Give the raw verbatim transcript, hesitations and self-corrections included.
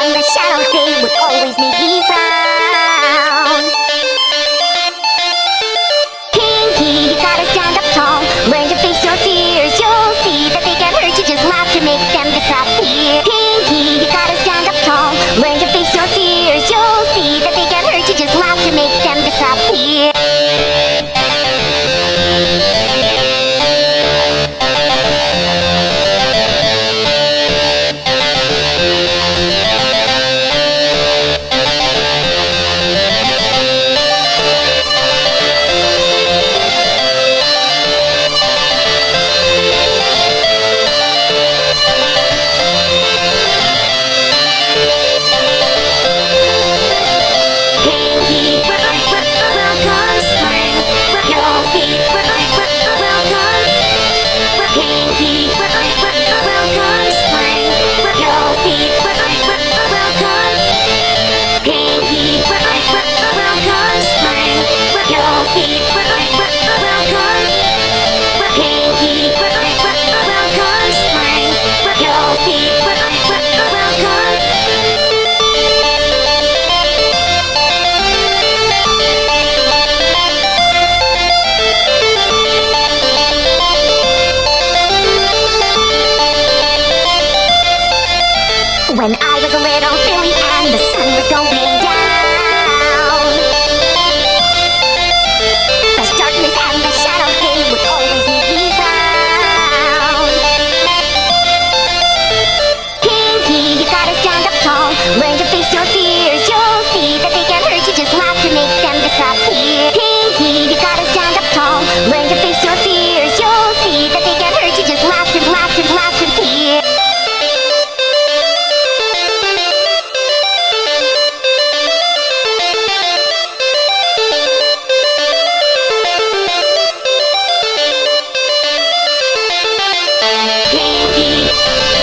and the shadows, they would always make me frown. Pinky, you gotta stand up tall, learn to face your fears. You'll see that they can hurt you, just laugh to make them disappear. Pinky, you gotta stand up tall, learn to face your fears. You'll see that they can hurt you, just laugh to make them disappear. When I was a little filly and the sun was going down, the darkness and the shadows, they would always make me frown. Pinky, you gotta stand up tall, learn to face your fears. You'll see that they can hurt you, just laugh to make them disappear. Pinky, you gotta stand up tall, learn to face your fears. You'll see that they can hurt you, just laugh to, laugh to, laugh to fear. Pinky.